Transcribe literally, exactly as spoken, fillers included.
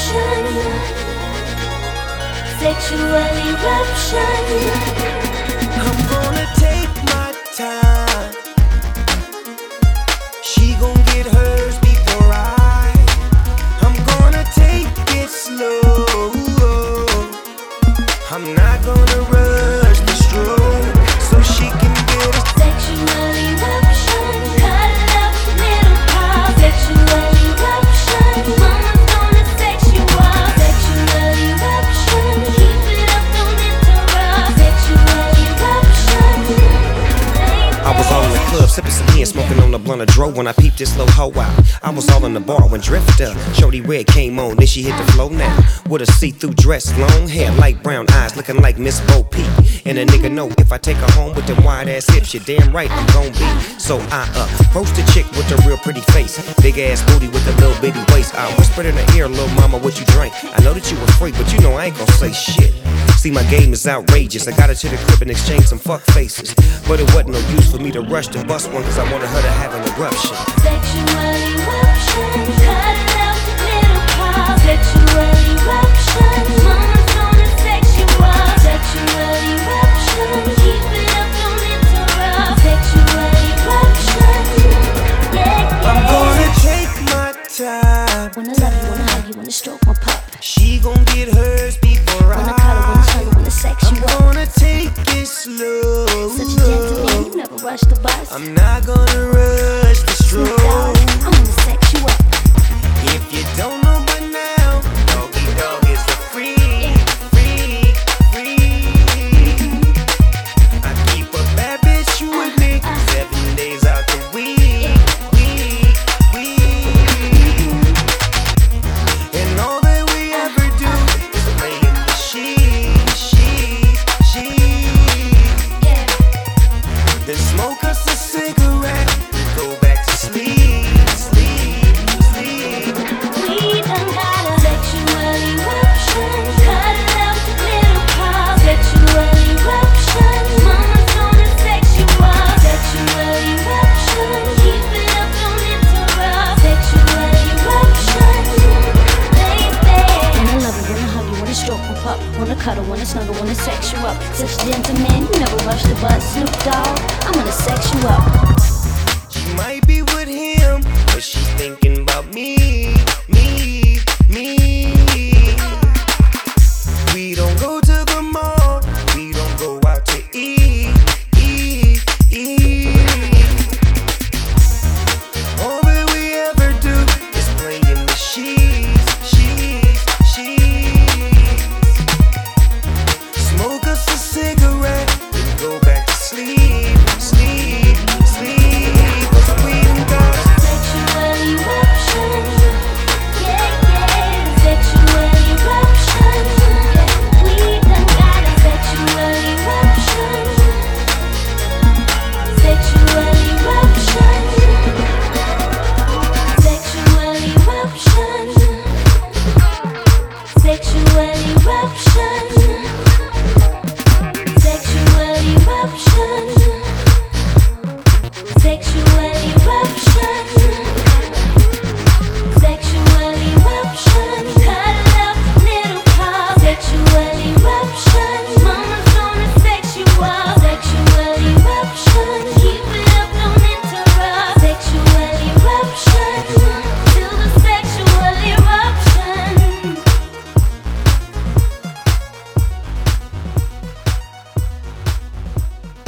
eruption, sexual eruption. I'm gonna take my time. She gon' get hers before I. I'm gonna take it slow. I'm not gonna rush the stroke, so she can get a sexual eruption. Cut it up, little pop. Sexual eruption. Mama's gonna sex you up. Sexual eruption. Keep it up, don't interrupt. Sexual eruption. I was all in the club, sipping some hen, smoking on the blunt of dro when I peeped this little hoe out. I was all in the bar when Drifter, Shorty Red came on, then she hit the flow now. With a see-through dress, long hair, light brown eyes, looking like Miss Bo Peep. And a nigga know if I take her home with them wide ass hips, you're damn right I'm gon' be. So I uh, approached the chick with a real pretty face, big ass booty with a little bitty waist. I whispered in her ear, little mama, what you drink? I know that you a freak, but you know I ain't gon' say shit. See, my game is outrageous. I got her to the crib and exchanged some fuck faces. But it wasn't no use for me to rush to bust one, cause I wanted her to have an eruption. Sexual eruption. Cut it out, little pop. Sexual eruption. Mama's gonna sex you up. Sexual eruption. Keep it up, don't interrupt. Sexual eruption. Yeah, yeah. I'm gonna take my time. Wanna love you, wanna hug you, wanna stroke my pup. She gon' get hers before I. Wanna cuddle, wanna snuggle, wanna sex you I'm up. gonna take it slow. Such a gentleman, you never rush the bus. I'm not gonna rush the Snoop stroke. Dogg, I'm gonna sex you up. If you don't know by now, Doggy Dog is a freak, freak, freak. I keep a bad bitch with me seven days out the week, week, week. And all that we ever do is lay in the sheet, sheet, sheet. Then smoke us a cigarette and go back to sleep, sleep, sleep. We done got a sexual eruption. Cut it out, little pop. Sexual eruption. Mama's gonna sex you up. Sexual eruption. Keep it up, don't interrupt. Sexual eruption. Baby. Wanna love you, wanna hug you, wanna stroke my pup. Wanna cuddle, wanna snuggle, wanna sex you up. Such a gentleman, you never rush the bus. Snoop Dogg, I'm gonna sex you up. She might be with him, but she's thinking about me, me.